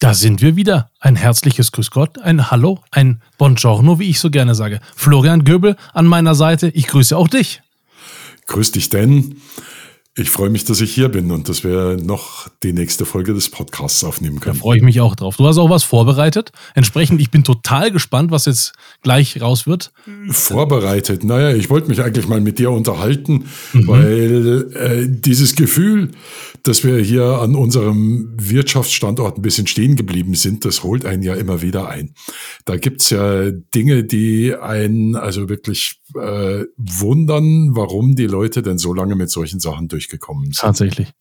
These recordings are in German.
Da sind wir wieder. Ein herzliches Grüß Gott, ein Hallo, ein Buongiorno, wie ich so gerne sage. Florian Göbel an meiner Seite. Ich grüße auch dich. Grüß dich, Dan. Ich freue mich, dass ich hier bin und dass wir noch die nächste Folge des Podcasts aufnehmen können. Da freue ich mich auch drauf. Du hast auch was vorbereitet. Entsprechend, ich bin total gespannt, was jetzt gleich raus wird. Vorbereitet? Naja, ich wollte mich eigentlich mal mit dir unterhalten, weil dieses Gefühl, dass wir hier an unserem Wirtschaftsstandort ein bisschen stehen geblieben sind, das holt einen ja immer wieder ein. Da gibt's ja Dinge, die einen also wirklich wundern, warum die Leute denn so lange mit solchen Sachen durchgekommen sind. Tatsächlich.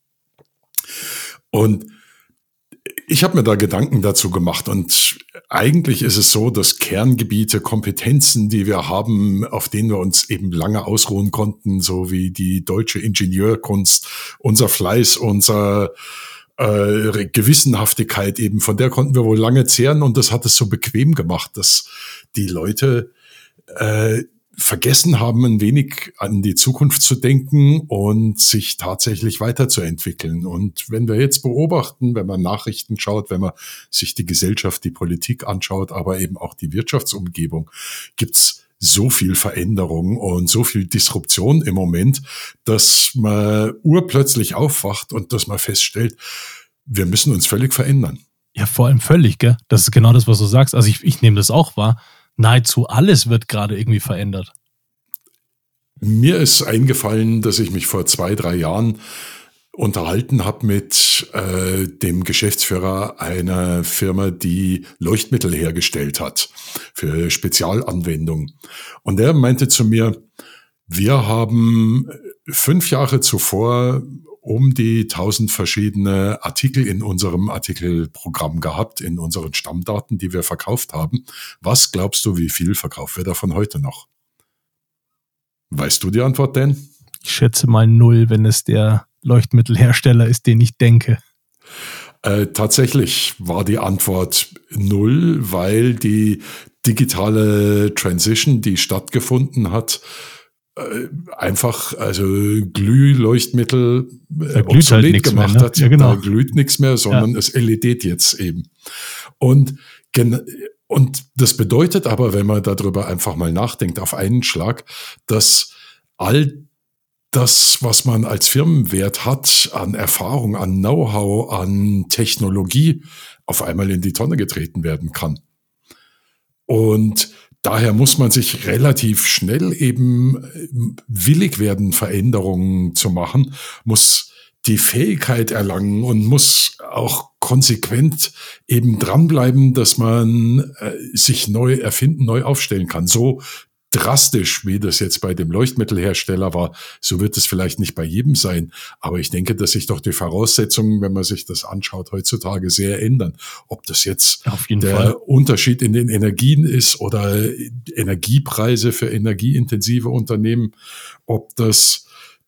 Und ich habe mir da Gedanken dazu gemacht und eigentlich ist es so, dass Kerngebiete, Kompetenzen, die wir haben, auf denen wir uns eben lange ausruhen konnten, so wie die deutsche Ingenieurkunst, unser Fleiß, unser Gewissenhaftigkeit eben, von der konnten wir wohl lange zehren und das hat es so bequem gemacht, dass die Leute vergessen haben, ein wenig an die Zukunft zu denken und sich tatsächlich weiterzuentwickeln. Und wenn wir jetzt beobachten, wenn man Nachrichten schaut, wenn man sich die Gesellschaft, die Politik anschaut, aber eben auch die Wirtschaftsumgebung, gibt's so viel Veränderung und so viel Disruption im Moment, dass man urplötzlich aufwacht und dass man feststellt, wir müssen uns völlig verändern. Ja, vor allem völlig, gell? Das ist genau das, was du sagst. Also ich nehme das auch wahr. Nahezu alles wird gerade irgendwie verändert. Mir ist eingefallen, dass ich mich vor 2-3 Jahren unterhalten habe mit dem Geschäftsführer einer Firma, die Leuchtmittel hergestellt hat für Spezialanwendungen. Und der meinte zu mir, wir haben 5 Jahre zuvor um die 1000 verschiedene Artikel in unserem Artikelprogramm gehabt, in unseren Stammdaten, die wir verkauft haben. Was glaubst du, wie viel verkaufen wir davon heute noch? Weißt du die Antwort denn? Ich schätze mal 0, wenn es der Leuchtmittelhersteller ist, den ich denke. Tatsächlich war die Antwort 0, weil die digitale Transition, die stattgefunden hat, einfach also Glühleuchtmittel obsolet halt gemacht mehr, ne? hat. Ja, genau. Da glüht nichts mehr, sondern es LEDt jetzt eben. Und das bedeutet aber, wenn man darüber einfach mal nachdenkt, auf einen Schlag, dass all das, was man als Firmenwert hat, an Erfahrung, an Know-how, an Technologie, auf einmal in die Tonne getreten werden kann. Und daher muss man sich relativ schnell eben willig werden, Veränderungen zu machen, muss die Fähigkeit erlangen und muss auch konsequent eben dranbleiben, dass man sich neu erfinden, neu aufstellen kann. So drastisch, wie das jetzt bei dem Leuchtmittelhersteller war, so wird es vielleicht nicht bei jedem sein. Aber ich denke, dass sich doch die Voraussetzungen, wenn man sich das anschaut, heutzutage sehr ändern. Ob das jetzt der Unterschied in den Energien ist oder Energiepreise für energieintensive Unternehmen, ob das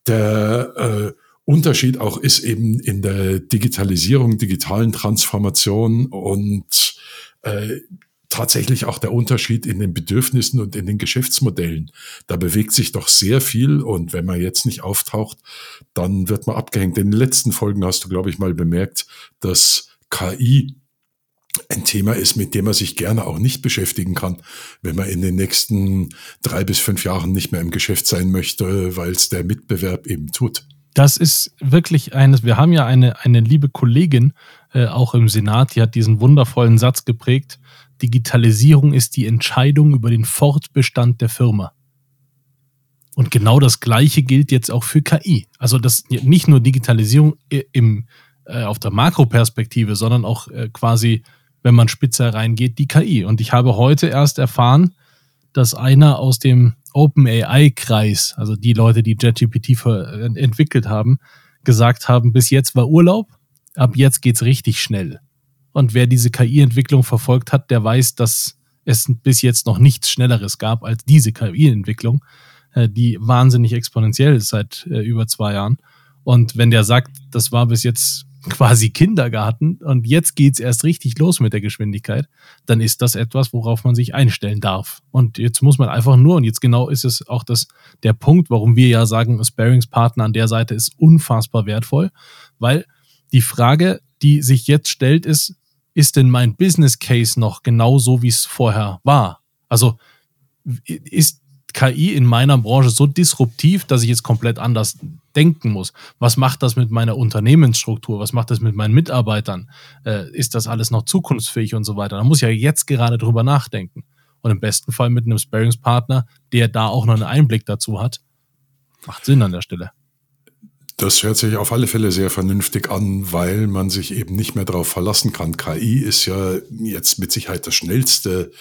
der Unterschied auch ist eben in der Digitalisierung, digitalen Transformation und tatsächlich auch der Unterschied in den Bedürfnissen und in den Geschäftsmodellen. Da bewegt sich doch sehr viel und wenn man jetzt nicht auftaucht, dann wird man abgehängt. In den letzten Folgen hast du, glaube ich, mal bemerkt, dass KI ein Thema ist, mit dem man sich gerne auch nicht beschäftigen kann, wenn man in den nächsten 3 bis 5 Jahren nicht mehr im Geschäft sein möchte, weil es der Mitbewerb eben tut. Das ist wirklich wir haben ja eine liebe Kollegin, auch im Senat, die hat diesen wundervollen Satz geprägt: Digitalisierung ist die Entscheidung über den Fortbestand der Firma. Und genau das Gleiche gilt jetzt auch für KI. Also das nicht nur Digitalisierung auf der Makroperspektive, sondern auch quasi, wenn man spitzer reingeht, die KI. Und ich habe heute erst erfahren, dass einer aus dem OpenAI-Kreis, also die Leute, die ChatGPT entwickelt haben, gesagt haben, bis jetzt war Urlaub, ab jetzt geht's richtig schnell. Und wer diese KI-Entwicklung verfolgt hat, der weiß, dass es bis jetzt noch nichts Schnelleres gab als diese KI-Entwicklung, die wahnsinnig exponentiell ist seit über 2 Jahren. Und wenn der sagt, das war bis jetzt quasi Kindergarten und jetzt geht's erst richtig los mit der Geschwindigkeit, dann ist das etwas, worauf man sich einstellen darf. Und jetzt muss man einfach nur, und jetzt genau ist es auch der Punkt, warum wir ja sagen, Sparringspartner an der Seite ist unfassbar wertvoll, weil die Frage, die sich jetzt stellt, ist, ist denn mein Business Case noch genauso, wie es vorher war? Also ist KI in meiner Branche so disruptiv, dass ich jetzt komplett anders denken muss? Was macht das mit meiner Unternehmensstruktur? Was macht das mit meinen Mitarbeitern? Ist das alles noch zukunftsfähig und so weiter? Da muss ich ja jetzt gerade drüber nachdenken. Und im besten Fall mit einem Sparringspartner, der da auch noch einen Einblick dazu hat. Macht Sinn an der Stelle. Das hört sich auf alle Fälle sehr vernünftig an, weil man sich eben nicht mehr darauf verlassen kann. KI ist ja jetzt mit Sicherheit das schnellste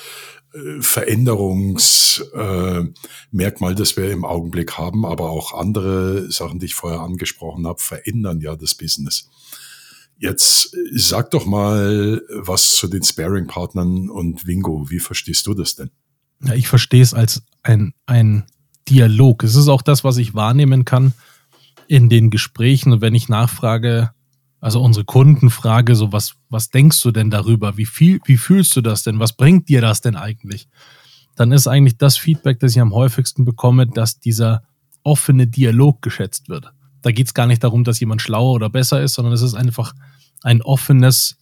Veränderungsmerkmal, das wir im Augenblick haben, aber auch andere Sachen, die ich vorher angesprochen habe, verändern ja das Business. Jetzt sag doch mal was zu den Sparring-Partnern und Wingo. Wie verstehst du das denn? Ja, ich verstehe es als ein Dialog. Es ist auch das, was ich wahrnehmen kann in den Gesprächen. Und wenn ich nachfrage, also unsere Kunden frage, so was denkst du denn darüber? Wie fühlst du das denn? Was bringt dir das denn eigentlich? Dann ist eigentlich das Feedback, das ich am häufigsten bekomme, dass dieser offene Dialog geschätzt wird. Da geht es gar nicht darum, dass jemand schlauer oder besser ist, sondern es ist einfach ein offenes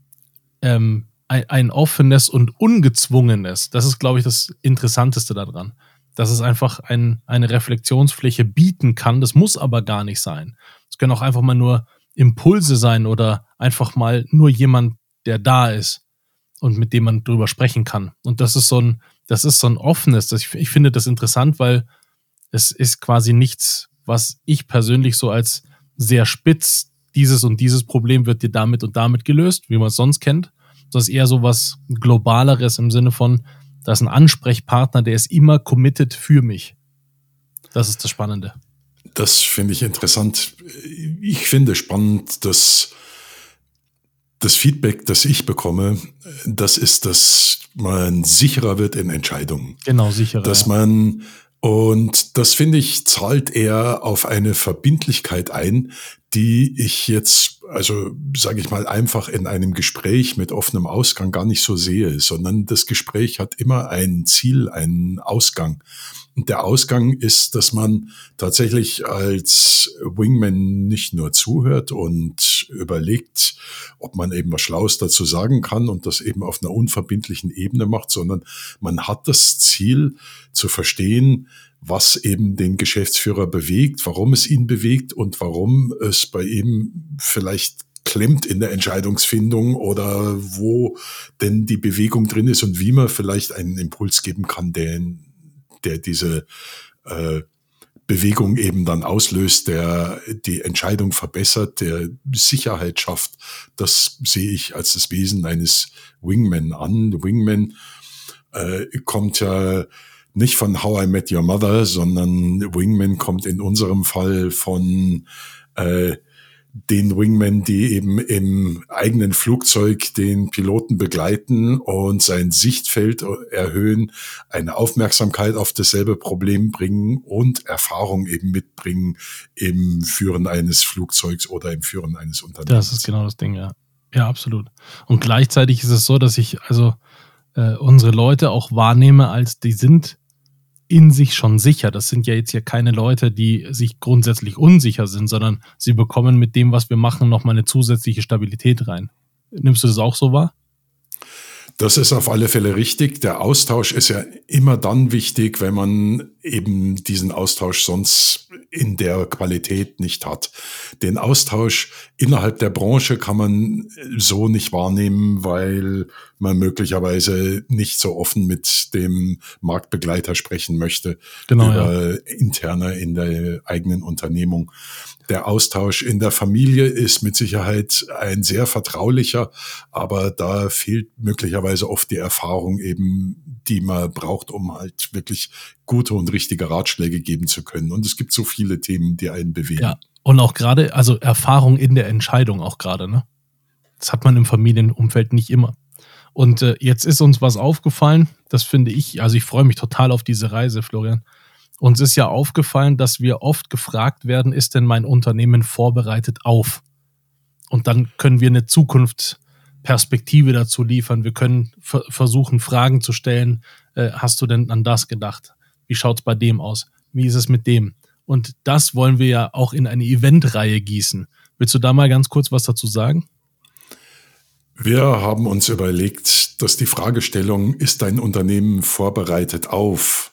und ungezwungenes. Das ist, glaube ich, das Interessanteste daran. Dass es einfach eine Reflexionsfläche bieten kann. Das muss aber gar nicht sein. Es können auch einfach mal nur Impulse sein oder einfach mal nur jemand, der da ist und mit dem man drüber sprechen kann. Und das ist so ein offenes. Ich finde das interessant, weil es ist quasi nichts, was ich persönlich so als sehr spitz, dieses und dieses Problem wird dir damit und damit gelöst, wie man es sonst kennt. Das ist eher so was Globaleres im Sinne von, da ist ein Ansprechpartner, der ist immer committed für mich. Das ist das Spannende. Das finde ich interessant. Ich finde spannend, dass das Feedback, das ich bekomme, das ist, dass man sicherer wird in Entscheidungen. Genau, sicherer. Und das, finde ich, zahlt eher auf eine Verbindlichkeit ein, die ich jetzt, also sage ich mal, einfach in einem Gespräch mit offenem Ausgang gar nicht so sehe, sondern das Gespräch hat immer ein Ziel, einen Ausgang. Und der Ausgang ist, dass man tatsächlich als Wingman nicht nur zuhört und überlegt, ob man eben was Schlaues dazu sagen kann und das eben auf einer unverbindlichen Ebene macht, sondern man hat das Ziel zu verstehen, was eben den Geschäftsführer bewegt, warum es ihn bewegt und warum es bei ihm vielleicht klemmt in der Entscheidungsfindung oder wo denn die Bewegung drin ist und wie man vielleicht einen Impuls geben kann, der diese Bewegung eben dann auslöst, der die Entscheidung verbessert, der Sicherheit schafft. Das sehe ich als das Wesen eines Wingman an. Wingman kommt ja nicht von How I Met Your Mother, sondern Wingman kommt in unserem Fall von den Wingmen, die eben im eigenen Flugzeug den Piloten begleiten und sein Sichtfeld erhöhen, eine Aufmerksamkeit auf dasselbe Problem bringen und Erfahrung eben mitbringen im Führen eines Flugzeugs oder im Führen eines Unternehmens. Das ist genau das Ding, ja. Ja, absolut. Und gleichzeitig ist es so, dass ich unsere Leute auch wahrnehme, als die sind in sich schon sicher. Das sind ja jetzt hier keine Leute, die sich grundsätzlich unsicher sind, sondern sie bekommen mit dem, was wir machen, nochmal eine zusätzliche Stabilität rein. Nimmst du das auch so wahr? Das ist auf alle Fälle richtig. Der Austausch ist ja immer dann wichtig, wenn man eben diesen Austausch sonst in der Qualität nicht hat. Den Austausch innerhalb der Branche kann man so nicht wahrnehmen, weil man möglicherweise nicht so offen mit dem Marktbegleiter sprechen möchte, genau, über interner in der eigenen Unternehmung. Der Austausch in der Familie ist mit Sicherheit ein sehr vertraulicher, aber da fehlt möglicherweise oft die Erfahrung eben, die man braucht, um halt wirklich gute und richtige Ratschläge geben zu können. Und es gibt so viele Themen, die einen bewegen. Ja, und auch gerade, also Erfahrung in der Entscheidung auch gerade, ne? Das hat man im Familienumfeld nicht immer. Und jetzt ist uns was aufgefallen, das finde ich, also ich freue mich total auf diese Reise, Florian. Uns ist ja aufgefallen, dass wir oft gefragt werden, ist denn mein Unternehmen vorbereitet auf? Und dann können wir eine Zukunftsperspektive dazu liefern. Wir können versuchen, Fragen zu stellen. Hast du denn an das gedacht? Wie schaut es bei dem aus? Wie ist es mit dem? Und das wollen wir ja auch in eine Eventreihe gießen. Willst du da mal ganz kurz was dazu sagen? Wir haben uns überlegt, dass die Fragestellung, ist dein Unternehmen vorbereitet auf,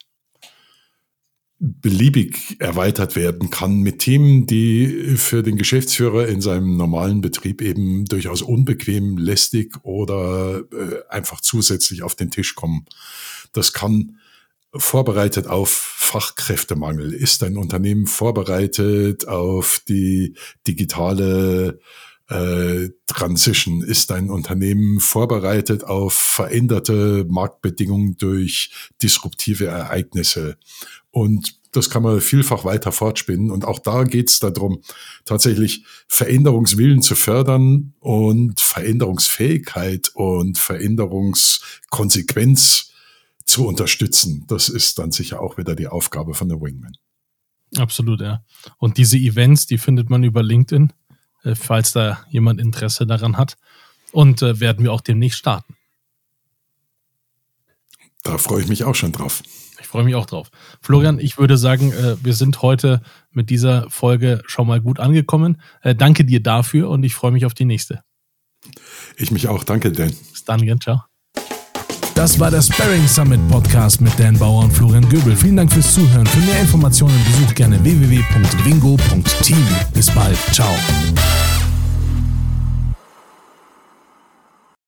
beliebig erweitert werden kann mit Themen, die für den Geschäftsführer in seinem normalen Betrieb eben durchaus unbequem, lästig oder einfach zusätzlich auf den Tisch kommen. Das kann vorbereitet auf Fachkräftemangel. Ist dein Unternehmen vorbereitet auf die digitale Transition? Ist dein Unternehmen vorbereitet auf veränderte Marktbedingungen durch disruptive Ereignisse? Und das kann man vielfach weiter fortspinnen. Und auch da geht es darum, tatsächlich Veränderungswillen zu fördern und Veränderungsfähigkeit und Veränderungskonsequenz zu unterstützen. Das ist dann sicher auch wieder die Aufgabe von der Wingman. Absolut, ja. Und diese Events, die findet man über LinkedIn, falls da jemand Interesse daran hat. Und werden wir auch demnächst starten. Da freue ich mich auch schon drauf. Ich freue mich auch drauf. Florian, ich würde sagen, wir sind heute mit dieser Folge schon mal gut angekommen. Danke dir dafür und ich freue mich auf die nächste. Ich mich auch. Danke, Dan. Bis dann, ciao. Das war der Sparring Summit Podcast mit Dan Bauer und Florian Göbel. Vielen Dank fürs Zuhören. Für mehr Informationen besucht gerne www.wingo.team. Bis bald. Ciao.